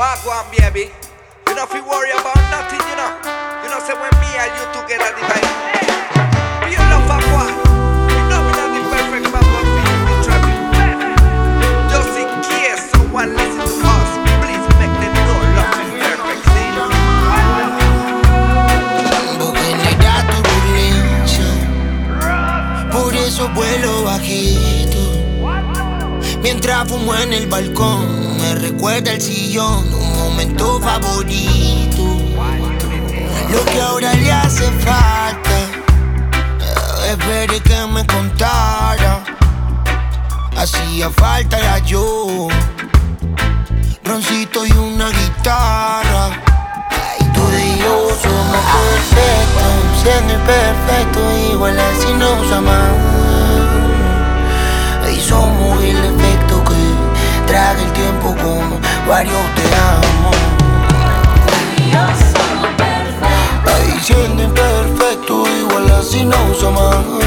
Wagwan, baby. You don't feel worry about nothing, you know. You know, say when me and you together, the vibe. You love Wagwan. You know me not the perfect man, but for you be trouble. Just in case someone listen to us, please make them know love is perfect. See? Bucanera turbulencia, por eso vuelo bajito. Mientras fumo en el balcón, me recuerda el sillón, un momento favorito. Lo que ahora le hace falta, esperé que me contara. Hacía falta era yo, roncito y una guitarra. Ay, tú y yo somos perfectos, siendo imperfectos, igual así nos amamos. Y somos el efecto que traga el tiempo como varios te amo. Ay, siendo imperfecto, igual así nos amamos.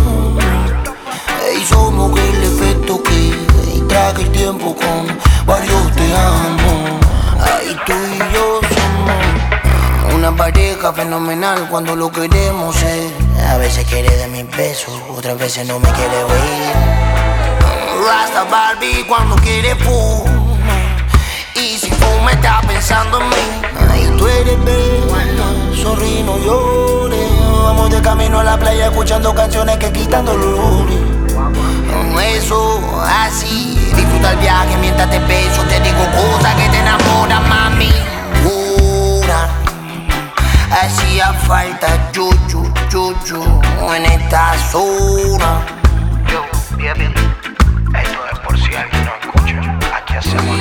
Y somos el efecto que traga el tiempo como varios te amo. Ay, tú y yo somos una pareja fenomenal cuando lo queremos ser. A veces quiere de mis besos, otras veces no me quiere oír. Rasta Barbie cuando quiere fuma, y si fuma está pensando en mí. Ay, tú eres bella, sonríe, no llores. Vamos de camino a la playa escuchando canciones que quitan dolores. Eso así, disfruta el viaje mientras te beso. Te digo cosas que te enamoran, mami. Pura, hacía falta chuchu, chuchu en esta zona. Yo, bien. Esto es por si alguien no escucha. Aquí hacemos.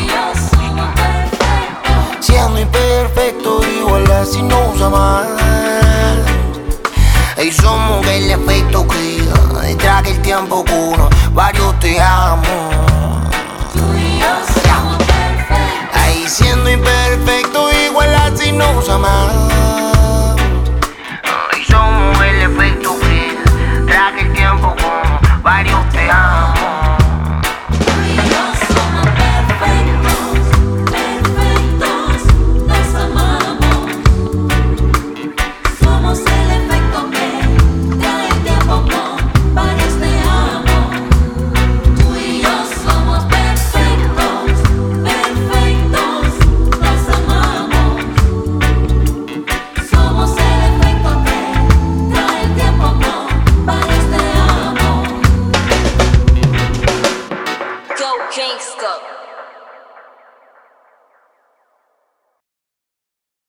Siendo imperfecto, igual así nos aman. Y somos el efecto que traga el tiempo con varios te amo. Ahí siendo imperfecto, igual así nos aman. Y somos el efecto que traga el tiempo con varios te amo. Gangsta.